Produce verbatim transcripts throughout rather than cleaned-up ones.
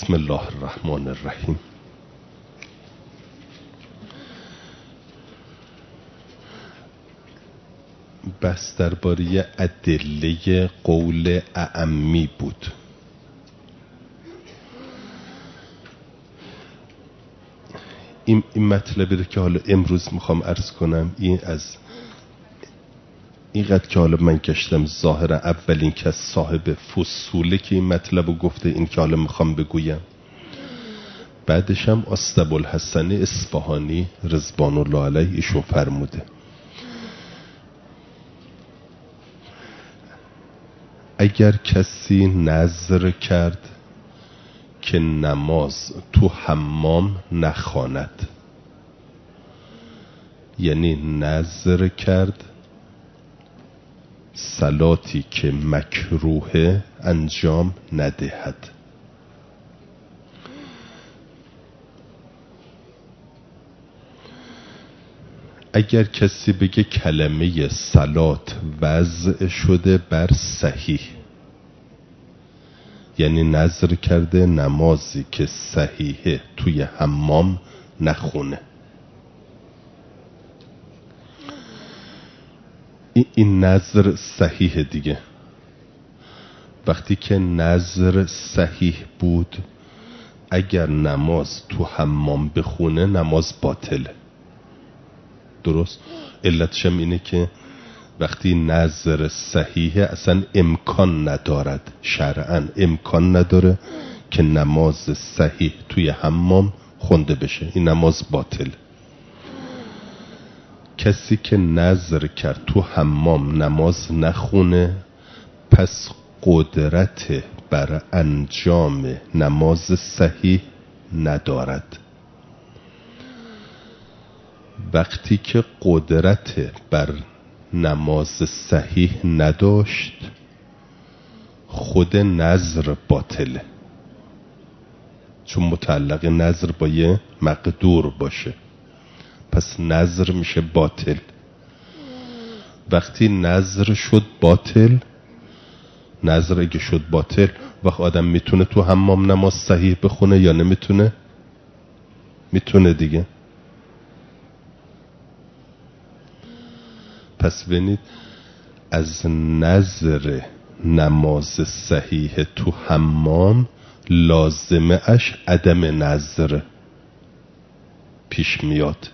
بسم الله الرحمن الرحیم. بحث درباره ادله قول اعمی بود. این این مطلبی رو که حالا امروز میخوام عرض کنم، این از اینقدر که حالا من گشتم ظاهر اولین کس صاحب فصوله که این مطلب رو گفته، این که حالا میخوام بگویم. بعدش هم اسطبوالحسن اصفهانی رضوان الله علیه ایشون فرموده اگر کسی نذر کرد که نماز تو حمام نخواند، یعنی نذر کرد صلاتی که مکروه انجام ندهد، اگر کسی بگه کلمه صلات وضع شده بر صحیح، یعنی نذر کرده نمازی که صحیحه توی حمام نخونه، این نذر صحیح دیگه. وقتی که نذر صحیح بود، اگر نماز تو حمام بخونه نماز باطله. درست؟ علتشم اینه که وقتی نذر صحیحه اصلا امکان ندارد، شرعاً امکان نداره که نماز صحیح توی حمام خونده بشه، این نماز باطل. کسی که نذر کرد تو حمام نماز نخونه، پس قدرت بر انجام نماز صحیح ندارد. وقتی که قدرت بر نماز صحیح نداشت، خود نذر باطله، چون متعلق نذر با یه مقدور باشه، پس نذر میشه باطل. وقتی نذر شد باطل، نذر اگه شد باطل، وقت آدم میتونه تو حمام نماز صحیح بخونه یا نمیتونه؟ میتونه دیگه. پس ببینید، از نذر نماز صحیح تو حمام لازمه اش عدم نذر پیش میاد.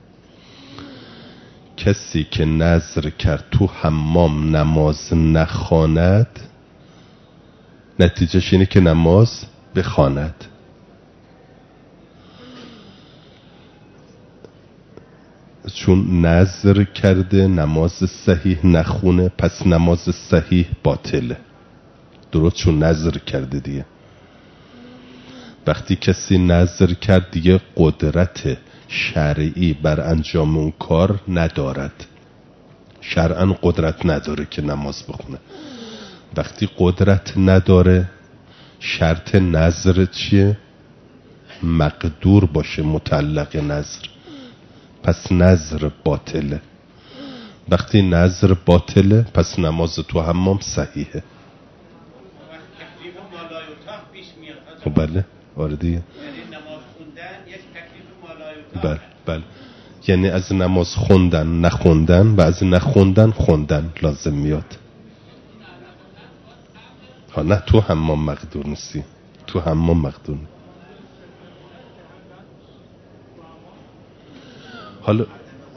کسی که نذر کرد تو حمام نماز نخواند، نتیجهش اینه که نماز بخواند. چون نذر کرده نماز صحیح نخونه، پس نماز صحیح باطله. درست؟ چون نذر کرده دیگه. وقتی کسی نذر کرد دیگه قدرت شرعی بر انجام اون کار ندارد، شرعاً قدرت نداره که نماز بخونه. وقتی قدرت نداره، شرط نذر چیه؟ مقدور باشه متعلق نذر، پس نذر باطله. وقتی نذر باطله، پس نماز تو حمام صحیحه. خب بله، آره دیگه. بله بله، یعنی از نماز خوندن نخوندن و از نخوندن خوندن لازم میاد. ها نه، تو حمام مقدور نیستی، تو حمام مقدور. حالا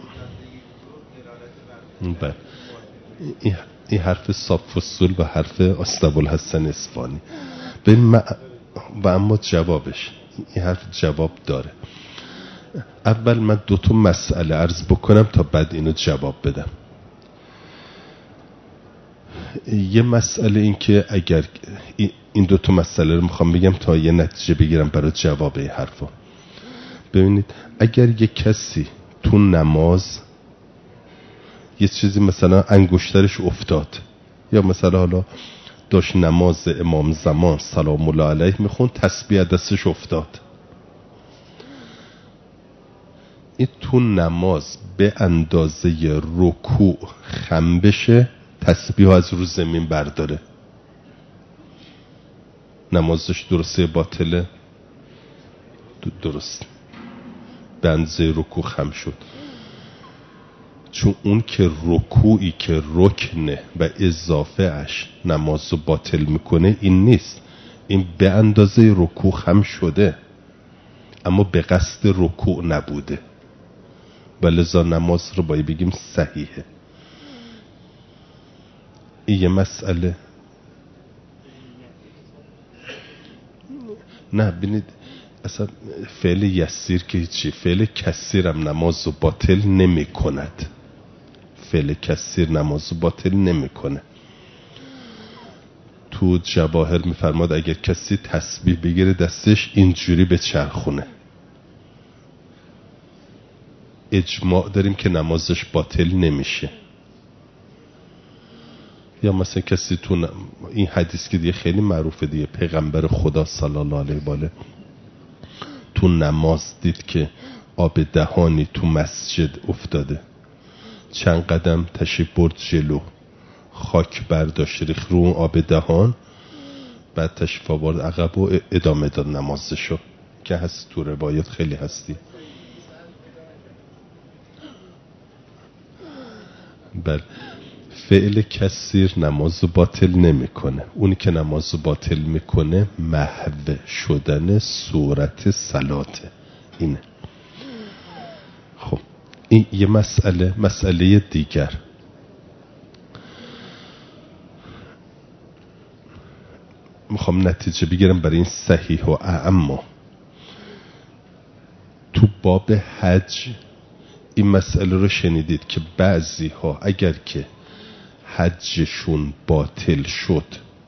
بله، این حرف صاف فصول و حرف اسطبوالحسن اصفهانی. ببین ما و اما جوابش، این حرف جواب داره. اول من دو تا مسئله عرض بکنم تا بعد اینو جواب بدم. یه مسئله این که اگر این دو تا مسئله رو میخوام بگم تا یه نتیجه بگیرم برای جواب این حرفا. ببینید، اگر یه کسی تو نماز یه چیزی مثلا انگشترش افتاد، یا مثلا حالا داشت نماز امام زمان سلام الله علیه میخوند، تسبیح دستش افتاد، این تو نماز به اندازه رکوع خم بشه، تسبیح از رو زمین برداره، نمازش درسته باطله؟ درست به اندازه رکوع خم شد، چون اون که رکوعی که رکنه و اضافه اش نماز رو باطل میکنه این نیست، این به اندازه رکوع خم شده اما به قصد رکوع نبوده و لذا نماز رو باید بگیم صحیحه. این یه مسئله. نه ببینید اصلا فعل یسیر که هیچی، فعل کثیر هم نماز رو باطل نمی کند. فعل کثیر نماز رو باطل نمی کنه. تو جواهر میفرماد اگر کسی تسبیح بگیره دستش اینجوری به چرخونه، اجماع داریم که نمازش باطل نمیشه. یا مثلا کسی تو ن... این حدیث که دیگه خیلی معروفه دیگه، پیغمبر خدا صلی الله علیه و آله تو نماز دید که آب دهانی تو مسجد افتاده، چند قدم تشریف برد جلو، خاک برداشت ریخت رو آب دهان، بعد تشریف آورد عقب و ادامه داد نمازشو که هست تو روایت خیلی هستی. بله فعل کثیر نماز باطل نمیکنه. اونی که نماز باطل میکنه محو شدن صورت صلاته. اینه. خب این یه مسئله. مسئله دیگر، میخوام نتیجه بگیرم برای این صحیح و اعما. تو باب حج این مسئله رو شنیدید که بعضی ها اگر که حجشون باطل شد،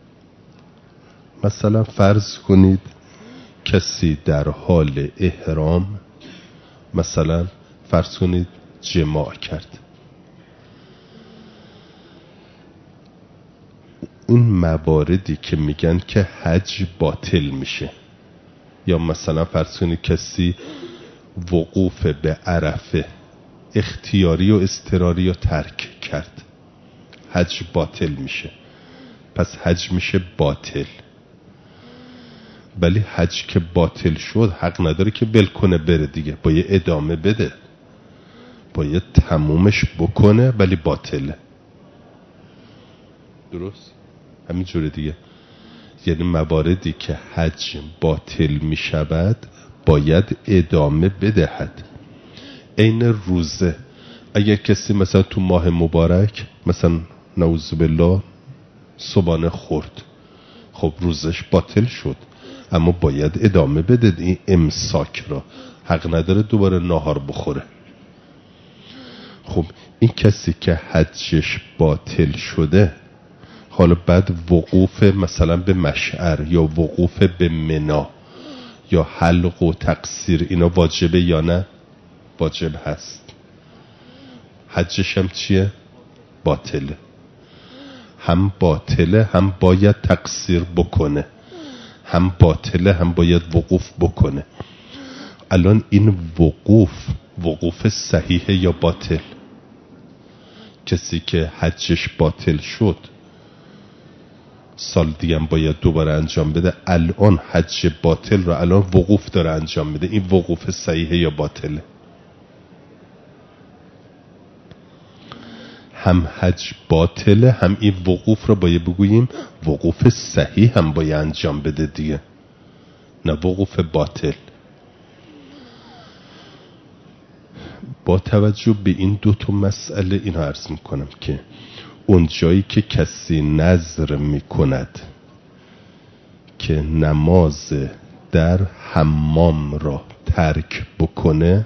مثلا فرض کنید کسی در حال احرام مثلا فرض کنید جماع کرد، اون مواردی که میگن که حج باطل میشه، یا مثلا فرض کنید کسی وقوف به عرفه اختیاری و اضطراری رو ترک کرد، حج باطل میشه. پس حج میشه باطل. ولی حج که باطل شد حق نداره که بل کنه بره دیگه، باید ادامه بده، باید تمومش بکنه، ولی باطله. درست؟ همین جوره دیگه. یعنی مواردی که حج باطل میشود باید ادامه بدهد. این روزه، اگر کسی مثلا تو ماه مبارک مثلا نعوذ بالله صبحانه خورد، خب روزش باطل شد، اما باید ادامه بده این امساک را، حق نداره دوباره ناهار بخوره. خب این کسی که حجش باطل شده، حالا بعد وقوف مثلا به مشعر یا وقوف به منا یا حلق و تقصیر، اینا واجبه یا نه؟ واجب هست. حجش هم چیه؟ باطله. هم باطله هم باید تقصیر بکنه، هم باطله هم باید وقوف بکنه. الان این وقوف وقوف صحیحه یا باطل؟ کسی که حجش باطل شد سال دیگه هم باید دوباره انجام بده، الان حج باطل رو الان وقوف داره انجام میده، این وقوف صحیحه یا باطله؟ هم حج باطله هم این وقوف رو باید بگوییم وقوف صحیح هم باید انجام بده دیگه، نه وقوف باطل. با توجه به این دو تا مسئله این عرض میکنم که اون جایی که کسی نظر میکند که نماز در حمام را ترک بکنه،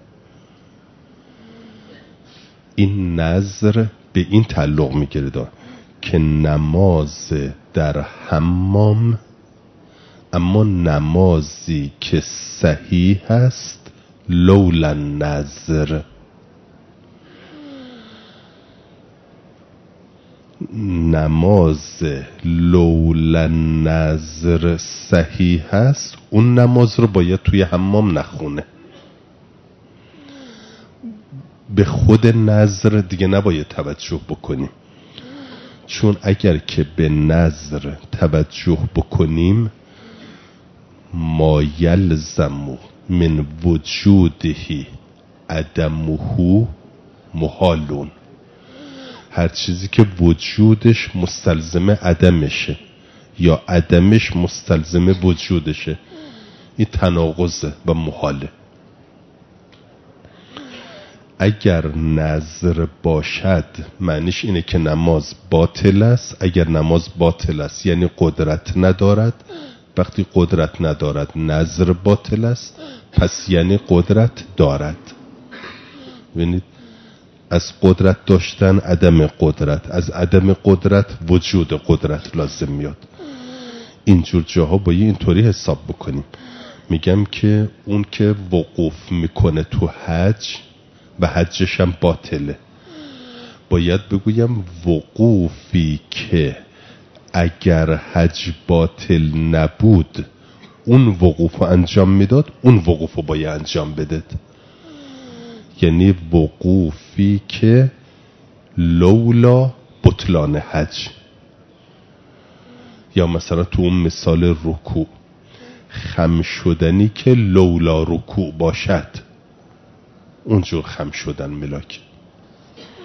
این نظر به این تعلق میگیره که نماز در حمام، اما نمازی که صحیح هست لولا نظر، نماز لولا نظر صحیح هست، اون نماز رو باید توی حمام نخونه. به خود نظر دیگه نباید توجه بکنیم، چون اگر که به نظر توجه بکنیم ما یلزم من وجودهی عدمه محالون. هر چیزی که وجودش مستلزم عدمشه یا عدمش مستلزم وجودشه این تناقضه و محاله. اگر نظر باشد معنیش اینه که نماز باطل است. اگر نماز باطل است یعنی قدرت ندارد. وقتی قدرت ندارد نظر باطل است، پس یعنی قدرت دارد. ببینید از قدرت داشتن عدم قدرت، از عدم قدرت وجود قدرت لازم میاد. اینجور جاها باید اینطوری حساب بکنیم. میگم که اون که وقوف میکنه تو حج و حجش هم باطله، باید بگویم وقوفی که اگر حج باطل نبود اون وقوف انجام میداد، اون وقوف رو باید انجام بده. یعنی وقوفی که لولا بطلان حج. یا مثلا تو اون مثال رکوع، خم شدنی که لولا رکوع باشد اونجور خم شدن ملاک.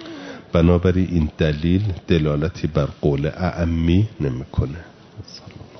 بنابراین این دلیل دلالتی بر قول اعمی نمیکنه.